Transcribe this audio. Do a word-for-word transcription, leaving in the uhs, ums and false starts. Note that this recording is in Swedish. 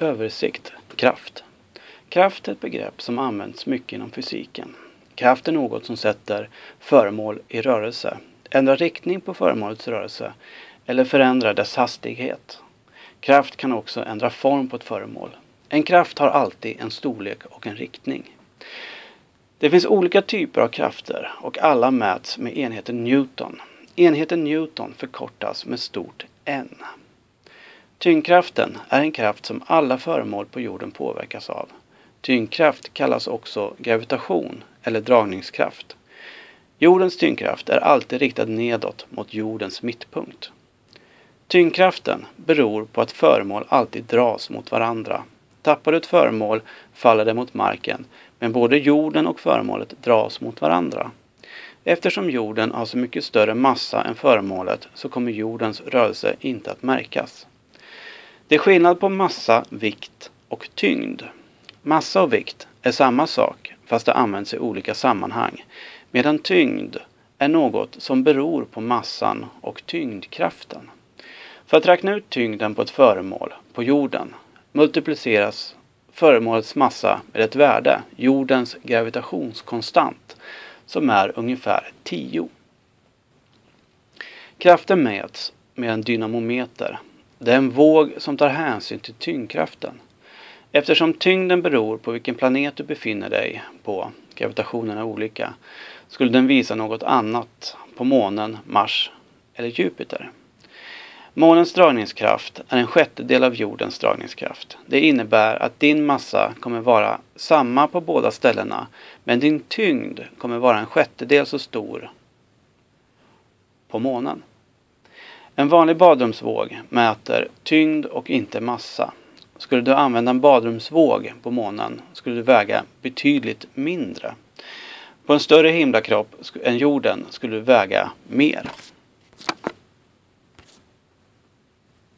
Översikt. Kraft. Kraft är ett begrepp som används mycket inom fysiken. Kraft är något som sätter föremål i rörelse, ändrar riktning på föremålets rörelse eller förändrar dess hastighet. Kraft kan också ändra form på ett föremål. En kraft har alltid en storlek och en riktning. Det finns olika typer av krafter och alla mäts med enheten Newton. Enheten Newton förkortas med stort N. Tyngdkraften är en kraft som alla föremål på jorden påverkas av. Tyngdkraft kallas också gravitation eller dragningskraft. Jordens tyngdkraft är alltid riktad nedåt mot jordens mittpunkt. Tyngdkraften beror på att föremål alltid dras mot varandra. Tappar du ett föremål faller det mot marken, men både jorden och föremålet dras mot varandra. Eftersom jorden har så mycket större massa än föremålet så kommer jordens rörelse inte att märkas. Det är skillnad på massa, vikt och tyngd. Massa och vikt är samma sak fast det används i olika sammanhang, medan tyngd är något som beror på massan och tyngdkraften. För att räkna ut tyngden på ett föremål på jorden multipliceras föremålets massa med ett värde, jordens gravitationskonstant, som är ungefär tio. Kraften mäts med en dynamometer. Det är en våg som tar hänsyn till tyngdkraften. Eftersom tyngden beror på vilken planet du befinner dig på, gravitationen är olika, skulle den visa något annat på månen, Mars eller Jupiter. Månens dragningskraft är en sjättedel av jordens dragningskraft. Det innebär att din massa kommer vara samma på båda ställena, men din tyngd kommer vara en sjättedel så stor på månen. En vanlig badrumsvåg mäter tyngd och inte massa. Skulle du använda en badrumsvåg på månen skulle du väga betydligt mindre. På en större himlakropp än jorden skulle du väga mer.